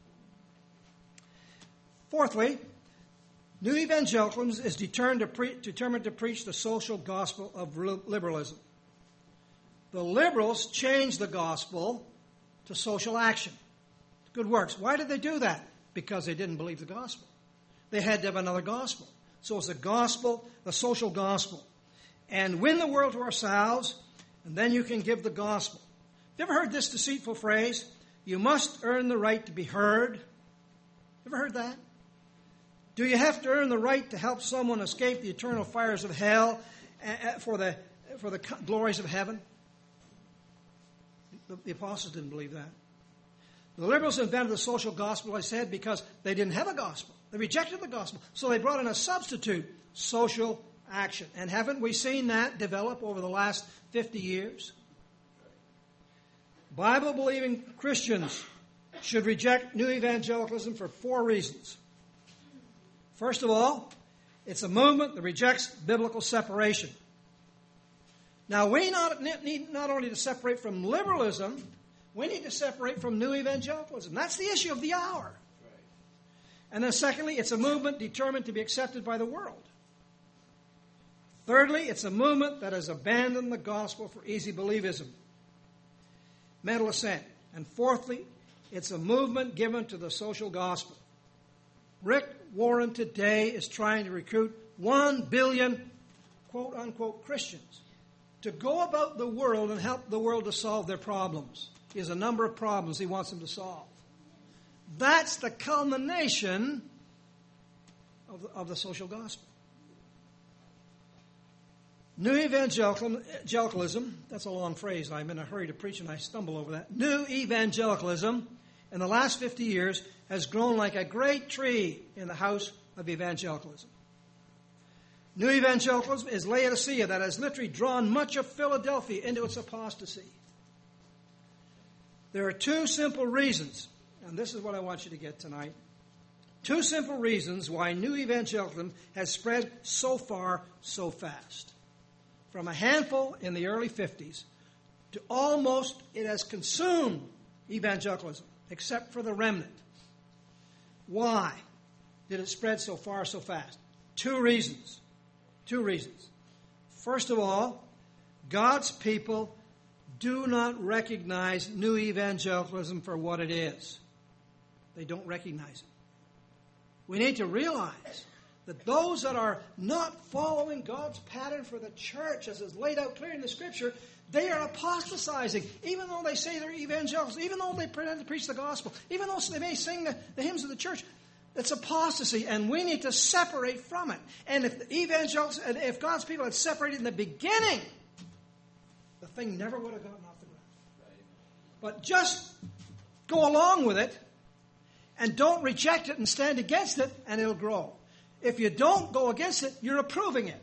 [SPEAKER 4] Fourthly, new evangelicalism is determined to, pre- determined to preach the social gospel of liberalism. The liberals changed the gospel to social action, good works. Why did they do that? Because they didn't believe the gospel. They had to have another gospel. So it's the gospel, the social gospel. And win the world to ourselves, and then you can give the gospel. You ever heard this deceitful phrase? You must earn the right to be heard. Ever heard that? Do you have to earn the right to help someone escape the eternal fires of hell for the, for the glories of heaven? The, the apostles didn't believe that. The liberals invented the social gospel, I said, because they didn't have a gospel. They rejected the gospel. So they brought in a substitute, social action. And haven't we seen that develop over the last fifty years? Bible-believing Christians should reject new evangelicalism for four reasons. First of all, It's a movement that rejects biblical separation. Now, we not, need not only to separate from liberalism, we need to separate from new evangelicalism. That's the issue of the hour. And then secondly, it's a movement determined to be accepted by the world. Thirdly, it's a movement that has abandoned the gospel for easy believism, mental assent. And fourthly, it's a movement given to the social gospel. Rick Warren today is trying to recruit one billion quote-unquote Christians to go about the world and help the world to solve their problems. He has a number of problems he wants them to solve. That's the culmination of the, of the social gospel. New evangelicalism, that's a long phrase. I'm in a hurry to preach and I stumble over that. New evangelicalism in the last fifty years has grown like a great tree in the house of evangelicalism. New evangelicalism is Laodicea that has literally drawn much of Philadelphia into its apostasy. There are two simple reasons, and this is what I want you to get tonight. Two simple reasons why new evangelicalism has spread so far so fast. From a handful in the early fifties to almost it has consumed evangelicalism, except for the remnant. Why did it spread so far so fast? Two reasons. Two reasons. First of all, God's people do not recognize new evangelicalism for what it is. They don't recognize it. We need to realize that those that are not following God's pattern for the church as is laid out clear in the Scripture, they are apostatizing, even though they say they're evangelicals, even though they pretend to preach the gospel, even though they may sing the, the hymns of the church. It's apostasy, and we need to separate from it. And if the evangelicals, and if God's people had separated in the beginning, the thing never would have gotten off the ground. But just go along with it, and don't reject it and stand against it, and it'll grow. If you don't go against it, you're approving it.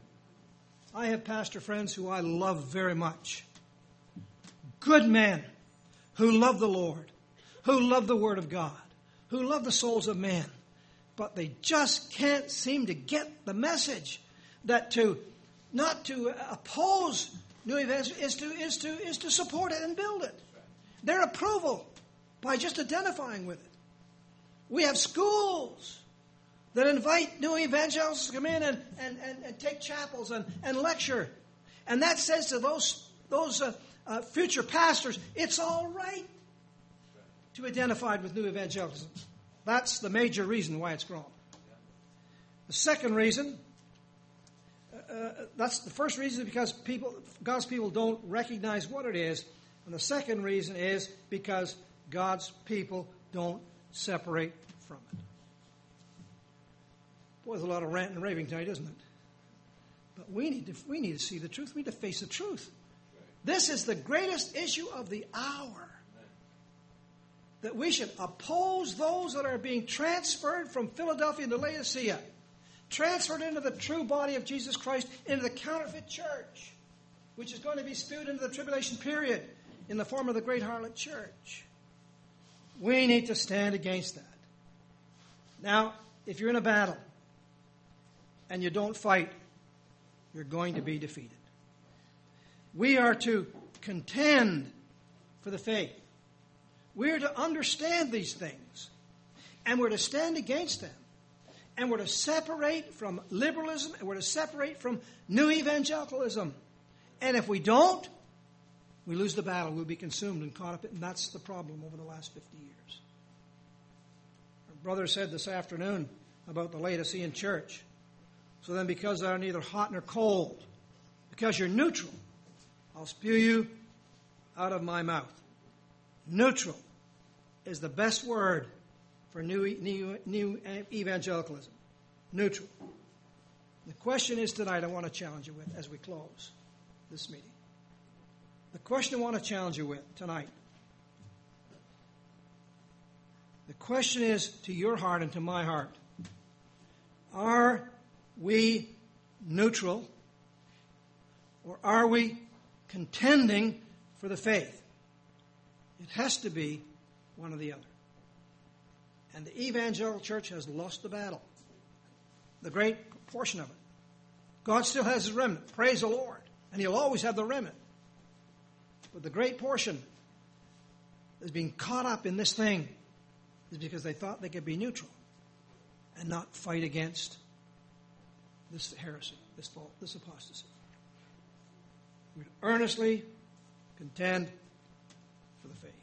[SPEAKER 4] I have pastor friends who I love very much. Good men who love the Lord, who love the Word of God, who love the souls of man. But they just can't seem to get the message that to not to oppose new events is to is to is to support it and build it. Their approval by just identifying with it. We have schools that invite new evangelicals to come in and, and, and, and take chapels and, and lecture. And that says to those, those uh, uh, future pastors, it's all right to identify with new evangelicalism. That's the major reason why it's grown. The second reason, uh, that's the first reason because people, God's people don't recognize what it is. And the second reason is because God's people don't separate from it. Boy, there's a lot of ranting and raving tonight, isn't it? But we need to we need to see the truth. We need to face the truth. This is the greatest issue of the hour. That we should oppose those that are being transferred from Philadelphia into Laodicea, transferred into the true body of Jesus Christ, into the counterfeit church, which is going to be spewed into the tribulation period in the form of the great harlot church. We need to stand against that. Now, if you're in a battle, and you don't fight, you're going to be defeated. We are to contend for the faith. We are to understand these things. And we're to stand against them. And we're to separate from liberalism. And we're to separate from new evangelicalism. And if we don't, we lose the battle. We'll be consumed and caught up in it. And that's the problem over the last fifty years. Our brother said this afternoon about the Laodicean church. So then because they're neither hot nor cold, because you're neutral, I'll spew you out of my mouth. Neutral is the best word for new, new, new evangelicalism. Neutral. The question is tonight I want to challenge you with as we close this meeting. The question I want to challenge you with tonight. The question is to your heart and to my heart. Are we neutral, or are we contending for the faith? It has to be one or the other. And the evangelical church has lost the battle. the great portion of it. God still has his remnant. Praise the Lord. And he'll always have the remnant. But the great portion that's being caught up in this thing is because they thought they could be neutral and not fight against this heresy, this fault, this apostasy. We earnestly contend for the faith.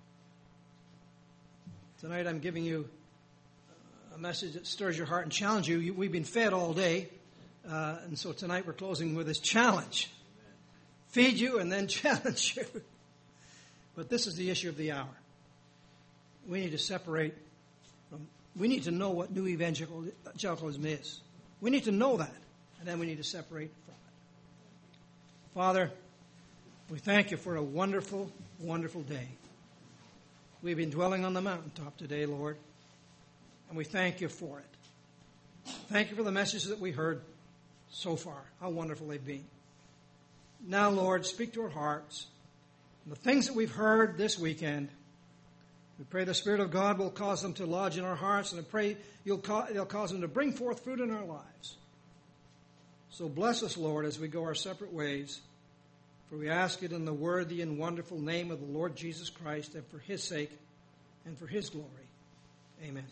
[SPEAKER 4] Tonight I'm giving you a message that stirs your heart and challenges you. We've been fed all day, uh, and so tonight we're closing with this challenge. Feed you and then challenge you. But this is the issue of the hour. We need to separate from, we need to know what new evangelicalism is. We need to know that, and then we need to separate from it. Father, we thank you for a wonderful, wonderful day. We've been dwelling on the mountaintop today, Lord, and we thank you for it. Thank you for the messages that we heard so far, how wonderful they've been. Now, Lord, speak to our hearts. And the things that we've heard this weekend, we pray the Spirit of God will cause them to lodge in our hearts, and I pray you'll ca- they'll cause them to bring forth fruit in our lives. So bless us, Lord, as we go our separate ways, for we ask it in the worthy and wonderful name of the Lord Jesus Christ, and for his sake and for his glory. Amen.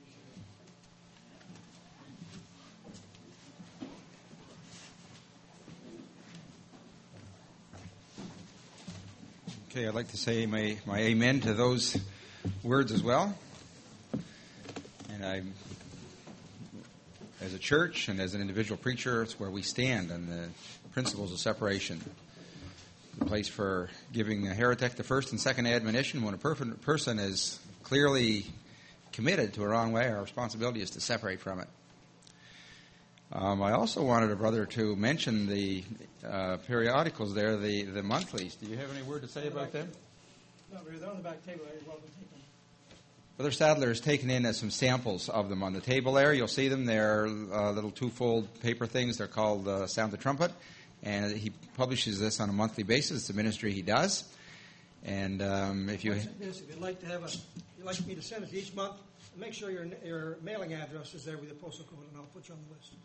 [SPEAKER 1] Okay, I'd like to say my, my amen to those words as well. And I, as a church and as an individual preacher, it's where we stand on the principles of separation. The place for giving a heretic the first and second admonition. When a per- person is clearly committed to a wrong way, our responsibility is to separate from it. Um, I also wanted a brother to mention the uh, periodicals there, the, the monthlies. Do you have any word to say about them?
[SPEAKER 4] No, they're on the back table. You're welcome to take them.
[SPEAKER 1] Brother Sadler has taken in uh, some samples of them on the table there. You'll see them. They're uh, little two-fold paper things. They're called uh, Sound the Trumpet. And he publishes this on a monthly basis. It's a ministry he does. And um, if you...
[SPEAKER 4] This, if you'd like to have a... you'd like me to send it each month, make sure your, your mailing address is there with the postal code, and I'll put you on the list.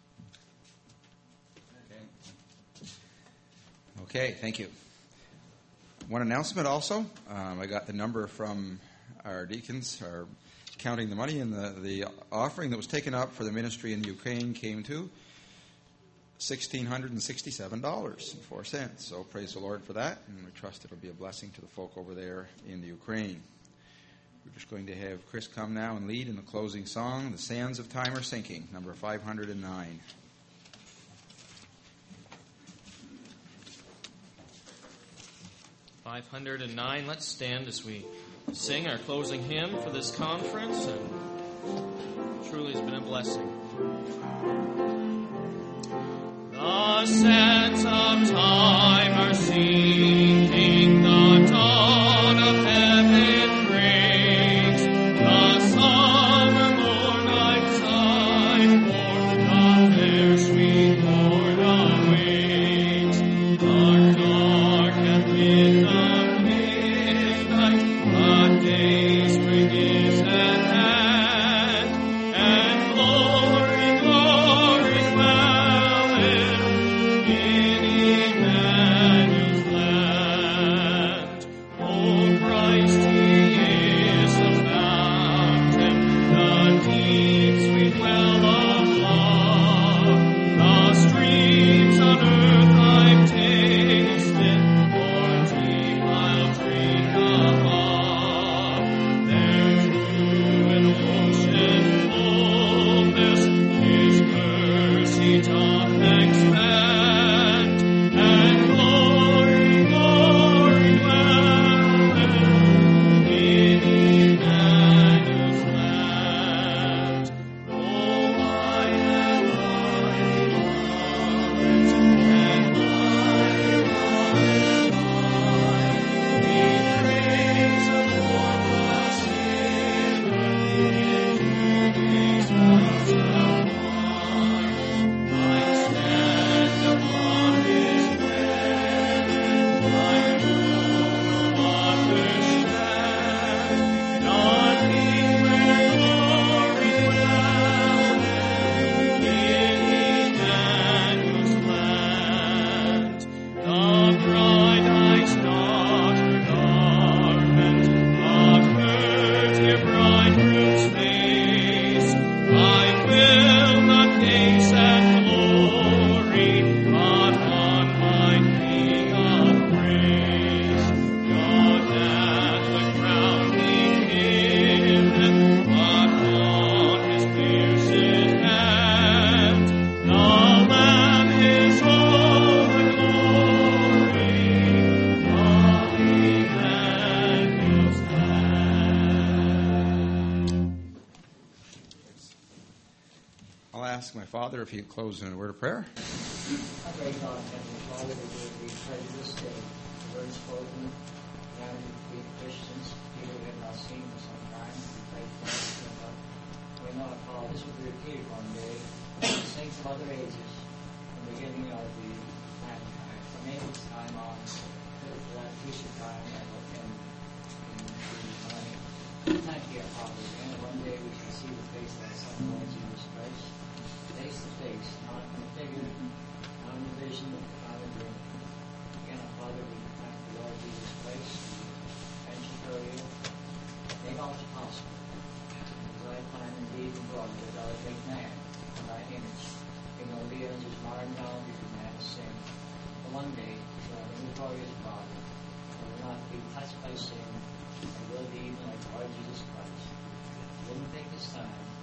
[SPEAKER 1] Okay, thank you. One announcement also. Um, I got the number from our deacons, our counting the money, and the, the offering that was taken up for the ministry in Ukraine came to one thousand six hundred sixty-seven dollars and four cents. So praise the Lord for that, and we trust it will be a blessing to the folk over there in the Ukraine. We're just going to have Chris come now and lead in the closing song, The Sands of Time Are Sinking, number five hundred nine.
[SPEAKER 2] five hundred nine. Let's stand as we sing our closing hymn for this conference, and truly it's been a blessing. The sands of time are sinking, the dawn of heaven breaks, the summer moonlight shine forth, the fair sweet Lord awakes. Dark, dark and midnight, midnight, the day spring is at hand, and glory, glory dwelleth in Emmanuel's land.
[SPEAKER 1] ask my father if he'd close in a word of prayer.
[SPEAKER 5] I pray God, Heavenly Father, that we would be treasured this day. The word spoken, now to be Christians, people we have not seen for some time. We pray for us. We know that Paul, this will be repeated one day. The saints of other ages, from the beginning of the mankind, from Abel's time on, to that future time that will end in the money. Thank you, our Father, and one day we shall see the face of our Son, Lord Jesus Christ, face to face, not in a figure, not in a vision, not in a dream. Again, our Father, we thank the Lord Jesus Christ, we mentioned earlier, make all is possible. As I plan indeed and brought that thou art make man in thy image, in no be as is marred now because man is sin. But one day we shall have a new glorious body, and will not be touched by sin, and will be even like the Lord Jesus Christ. We wouldn't take this time